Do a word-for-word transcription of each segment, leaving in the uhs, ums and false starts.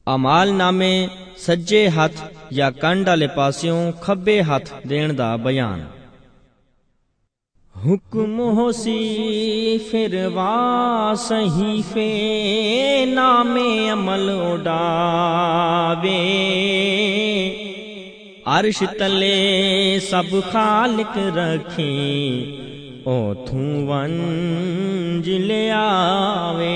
अमाल नामे सज्जे हथ या कंड आले पासियों खब्बे हथ देण दा बयान। हुक्म होसी फिर वा सहीफे नामे अमल उड़ावे। अर्श तले सब खालिक रखे ओथू वंज ले आवे।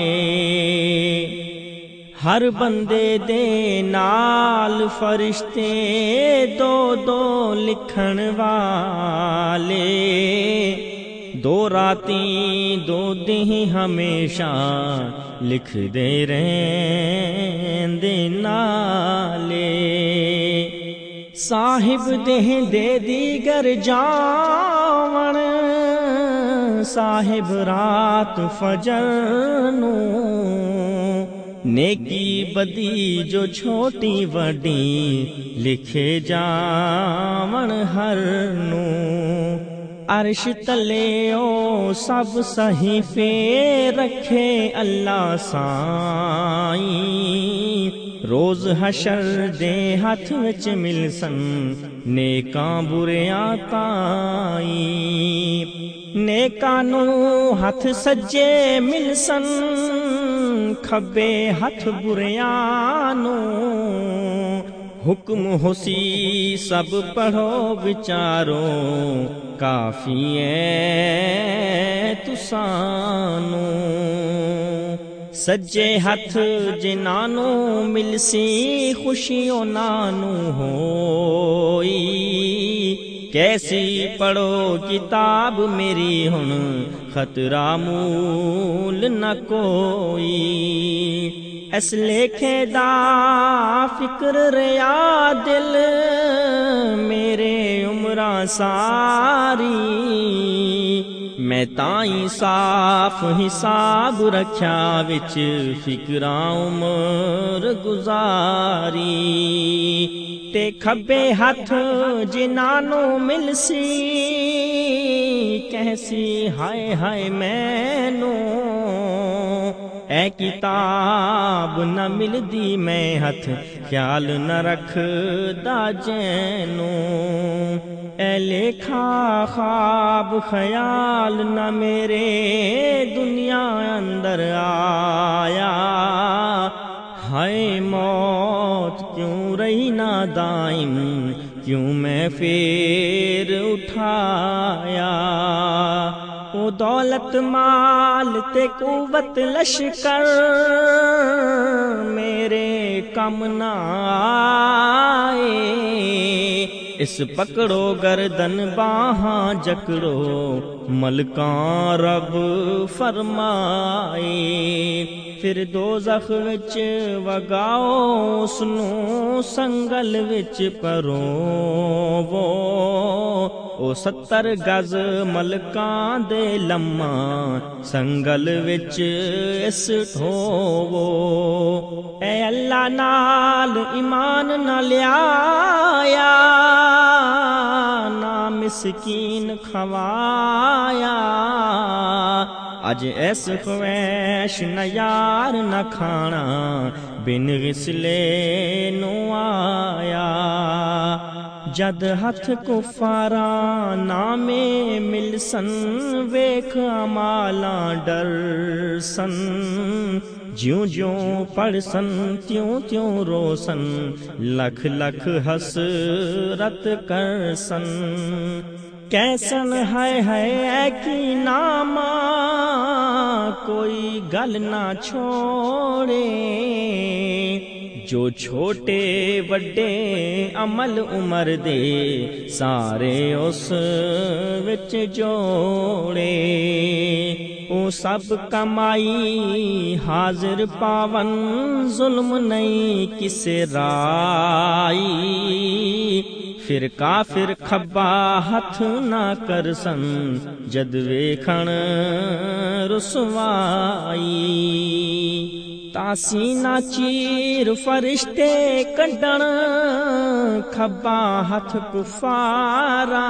हर बंदे दे नाल फरिश्ते दो दो लिखण वाले। दो राती दो दिन हमेशा लिख दे रहंदे नाले। साहिब देह दे दीगर जावण साहिब रात फजर नू। नेकी बदी जो छोटी वडी लिखे जावण हर नू। अर्श तले ओ सब सहीफे रखे अल्लाह साईं। रोज हशर दे हथ विच मिलसन नेकां बुरियां ताई। नेकां नू हथ सज्जे मिलसन खब्बे हथ बुरियां नू। हुक्म होसी सब पढ़ो विचारो काफी है तुसानू। सज्जे हथ जिनानू मिलसी खुशी ओनानू होई। कैसी पढ़ो किताब मेरी हुन खतरा मूल न कोई। इस लेखे दा फिक्र रिया दिल मेरे उम्रा सारी। मैं ताई साफ हिसाब रख्या विच फिक्रा उम्र गुजारी। ते खब्बे हथ जिनानू मिलसी कैसी हाय हाय मैनू। ए किताब न मिलदी मैं हथ ख्याल न रखदा जैनू। ए लेखा ख्वाब ख्याल न मेरे दुनिया अंदर आया। हाय मौत क्यों रही ना दाइम क्यों मैं फेर उठाया। ओ दौलत माल ते कुवत लश्कर मेरे कम ना आए। इस पकड़ो गर्दन बाहां जकड़ो मलकां रब फरमाए। फिर दोज़ख विच वगाओ उसनू संगल विच परोवो। ओ सत्तर गज मलकां दे लम्मा संगल विच इस ठोवो। ए अल्लाह नाल ईमान न लियाया ना मिसकीन खवाया। अज ऐस ख्वैश न यार न खाना बिन गिसले नू आया। जद हथ कुफारा नामे मिलसन वेख अमाला डरसन। ज्यों ज्यों पढ़सन त्यों त्यों रोसन लख लख हसरत करसन। कैसन है है की नामा कोई गल ना छोड़े। जो छोटे बड़े अमल उमर दे सारे उस विच जोड़े। ओ सब कमाई हाजिर पावन जुल्म नहीं किसे राई। फिर काफिर खब्बा हथ ना करसन जद वेखण रुसवाई। तासीना चीर फरिश्ते कड्डण खब्बा हथ कुफारा।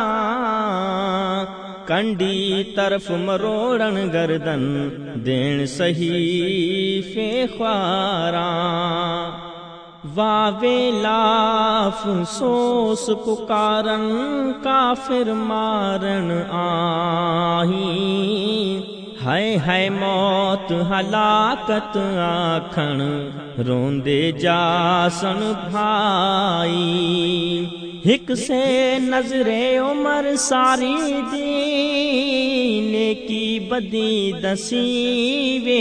कंडी तरफ मरोड़न गर्दन देन सही फे ख्वारा। वावेला अफसोस पुकारन काफिर मारन आही। हाय हाय मौत हलाकत आखण रोंदे जासन भाई। हिक से नजरे उमर सारी दी नेकी बदी दसीवे।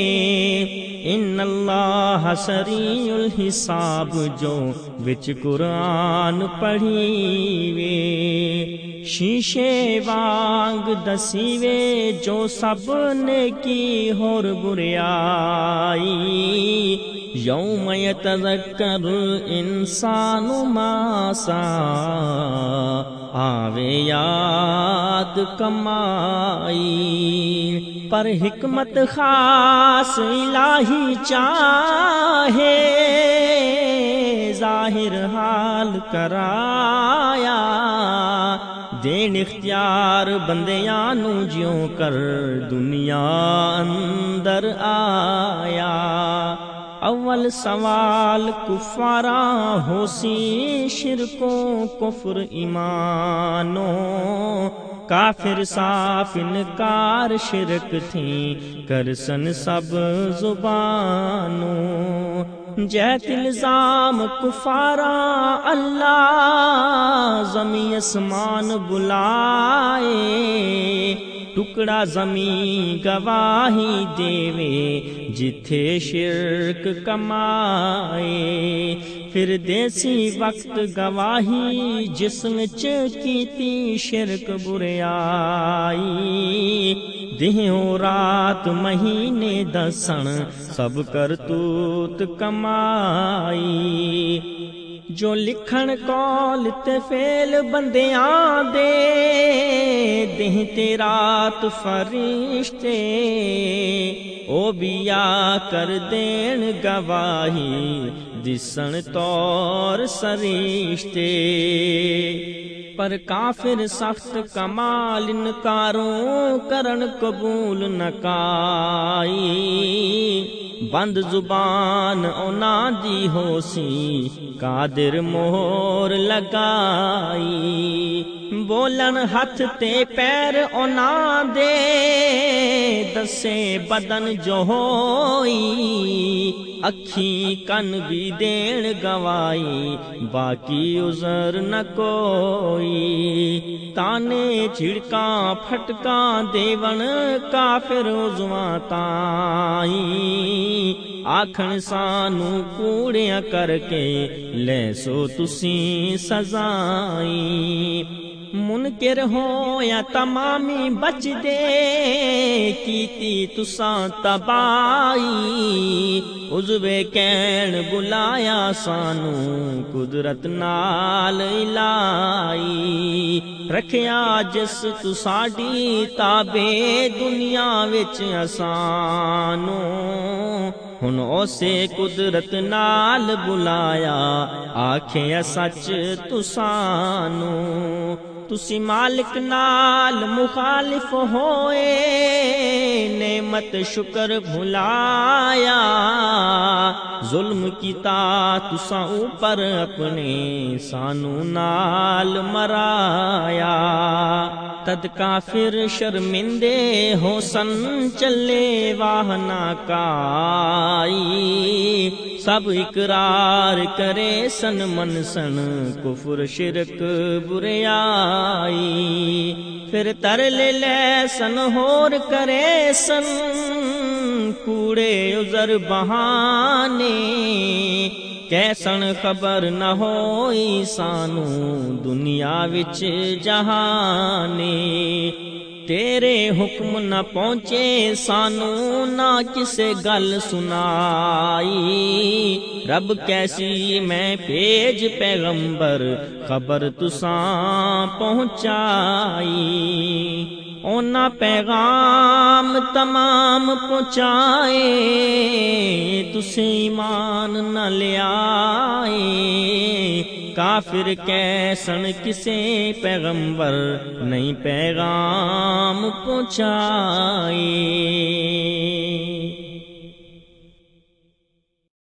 इन्नल्लाह सरीउल हिसाब जो विच कुरान पढ़ीवे। शीशे वांग दसीवे जो सब नेकी होर बुराई। यौम यतज़क्करुल इंसानु मा सा आवे याद कमाई। पर हिकमत खास इलाही चाहे जाहिर हाल कराया। देन इख्तियार बंदियां नू ज्यों कर दुनिया अंदर आया। अव्वल सवाल कुफारा होसी शिरकों कुफ्र ईमानो। काफिर साफ इनकार शिरक थी करसन सब जुबानो। जैत इल्जाम कुफारा अल्लाह ज़मी आसमान बुलाए। टुकड़ा ज़मी गवाही देवे जिथे शिरक कमाए। फिर देसी वक्त गवाही जिसम च कीती शिरक बुराई। दिहों रात महीने दसन सब करतूत कमाई। जो लिखण कौल ते फेल बंदियां दे दिन ते रात फरिश्ते। ओ बिया कर देन गवाही दिसन तौर सरिश्ते। पर काफिर सख्त कमाल इनकारों करन कबूल न काई। बंद जुबान ओना दी होसी कादिर मोहर लगाई। बोलन हथ ते पैर ओना दे दसे बदन जो होई। अखी कन भी देन गवाई बाकी उजर न कोई। ताने झिड़का फटका देवन काफिर उजवा ताई। आखण सानू कूड़िया करके ले सो तुसी सजाई। मुनकिर हो या तमामी बच दे कीती तुसा तबाई। उजवे कैन बुलाया सानू कुदरत नाल इलाई। रखिया जिस तू साडी ताबे दुनिया विच असानू। हुन उसे कुदरत नाल बुलाया आखे सच तुसानू। तुसी मालिक नाल मुखालिफ होए नेमत शुक्र भुलाया। जुल्म कीता तुसा ऊपर अपने सानू नाल मराया। तद काफिर शर्मिंदे हो सन चले वाहना काई। सब इकरार करे सन मन सन कुफर शिरक बुराई। फिर तरले ले सन होर करे सन कूड़े उजर बहाने। कैसन खबर न होई सानू दुनिया विच जहाने। तेरे हुक्म न पहुँचे सानू ना किसे गल सुनाई। रब कैसी मैं भेज पैगंबर खबर तुसां पहुँचाई। ओना पैगाम तमाम पहुँचाए तुसे ईमान न लियाए। काफिर कैसन किसे पैगंबर नहीं पैगाम पहुँचाए।